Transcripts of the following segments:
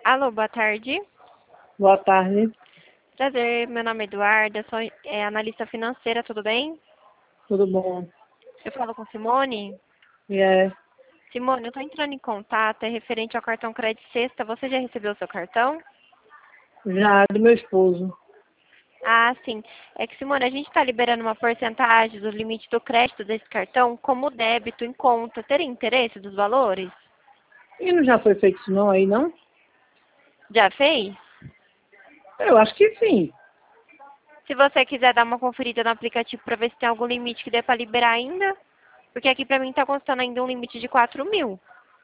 Alô, boa tarde. Boa tarde, Prazer, meu nome é Eduarda, sou analista financeira, tudo bem? tudo bom? Eu falo com Simone. E é Simone, eu estou entrando em contato, é referente ao cartão Crédito Sexta. Você já recebeu o seu cartão? já do meu esposo. Ah, sim. É que, Simone, a gente está liberando uma porcentagem do limite do crédito desse cartão como débito em conta. Teria interesse dos valores? E não já foi feito isso não aí, não? Já fez? Eu acho que sim. Se você quiser dar uma conferida no aplicativo para ver se tem algum limite que dê para liberar ainda, porque aqui para mim está constando ainda um limite de 4.000.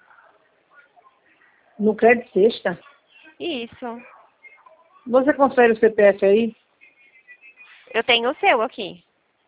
No crédito sexta. Isso. Você confere o CPF aí? Eu tenho o seu aqui.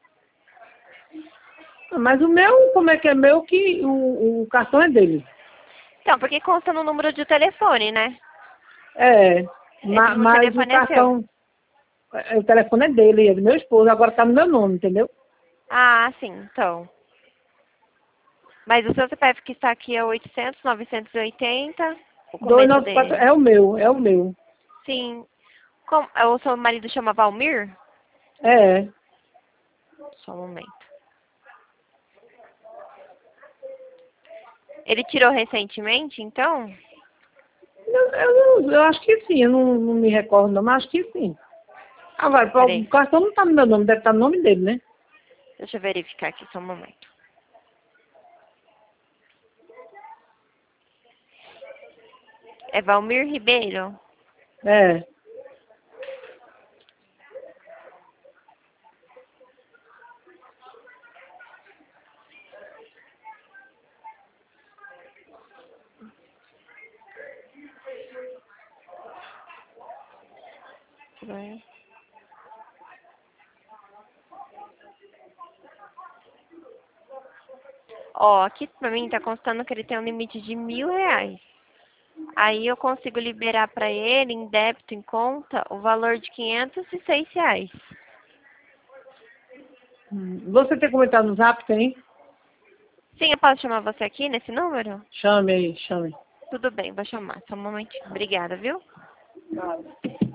Mas o meu, como é que é meu, que o cartão é dele. Então, porque consta no número de telefone, né? É, Esse número de mas o telefone é seu. cartão, o telefone é dele, é do meu esposo, agora tá no meu nome, entendeu? Ah, sim, então. Mas o seu CPF que está aqui é 800-980, o começo 294, dele. é o meu. Sim. O seu marido chama Valmir? É. Só um momento. Ele tirou recentemente, então? Eu acho que sim, eu não me recordo não, mas acho que sim. Agora, o Peraí. cartão não tá no meu nome, deve estar no nome dele, né? Deixa eu verificar aqui, só um momento. É Valmir Ribeiro? É. Ó, aqui pra mim tá constando que ele tem um limite de R$ 1.000. Aí eu consigo liberar pra ele, em débito, em conta, o valor de R$ 506. Você tem comentado no Zap, tem? Sim, eu posso chamar você aqui nesse número? Chame aí, chame. Tudo bem, vou chamar. Só um momentinho. Obrigada, viu?